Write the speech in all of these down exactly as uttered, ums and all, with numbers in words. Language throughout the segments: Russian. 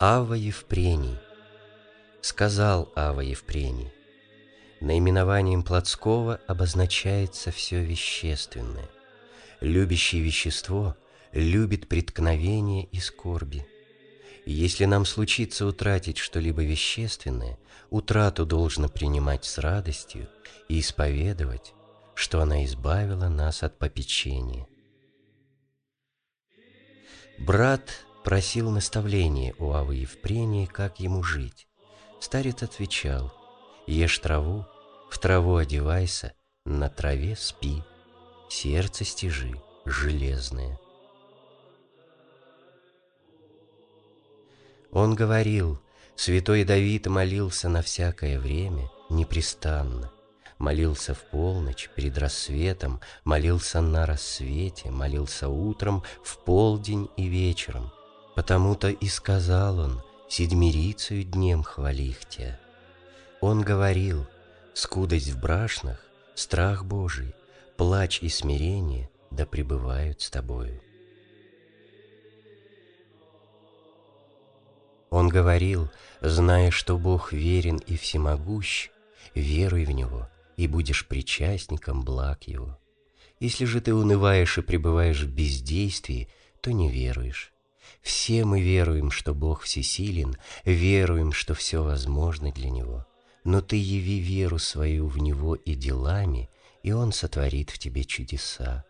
Авва Евпрений. Сказал Авва Евпрений: наименованием плотского обозначается все вещественное. Любящий вещество любит преткновение и скорби. И если нам случится утратить что-либо вещественное, утрату должно принимать с радостью и исповедовать, что она избавила нас от попечения. Брат просил наставления у Аввы Евпрения, как ему жить. Старец отвечал: ешь траву, в траву одевайся, на траве спи, сердце стяжи железное. Он говорил: святой Давид молился на всякое время непрестанно. Молился в полночь, перед рассветом, молился на рассвете, молился утром, в полдень и вечером. Потому-то и сказал он: седмирицею днем хвалих тебя. Он говорил: скудость в брашнах, страх Божий, плач и смирение да пребывают с тобою. Он говорил: зная, что Бог верен и всемогущ, веруй в Него, и будешь причастником благ Его. Если же ты унываешь и пребываешь в бездействии, то не веруешь. Все мы веруем, что Бог всесилен, веруем, что все возможно для Него. Но ты яви веру свою в Него и делами, и Он сотворит в тебе чудеса.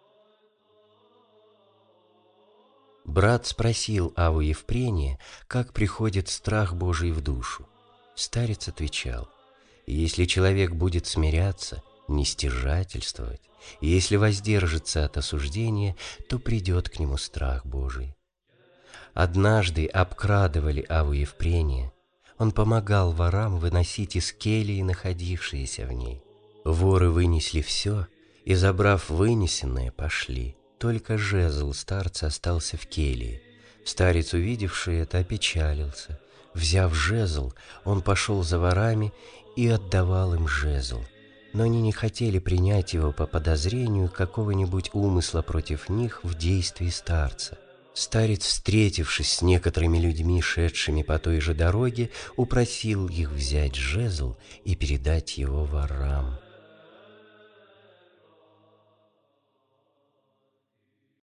Брат спросил Авву Евпрения, как приходит страх Божий в душу. Старец отвечал: если человек будет смиряться, не стяжательствовать, и если воздержится от осуждения, то придет к нему страх Божий. Однажды обкрадывали Авву Евпрения. Он помогал ворам выносить из келии находившиеся в ней. Воры вынесли все, и, забрав вынесенное, пошли. Только жезл старца остался в келии. Старец, увидевший это, опечалился. Взяв жезл, он пошел за ворами и отдавал им жезл. Но они не хотели принять его по подозрению какого-нибудь умысла против них в действии старца. Старец, встретившись с некоторыми людьми, шедшими по той же дороге, упросил их взять жезл и передать его ворам.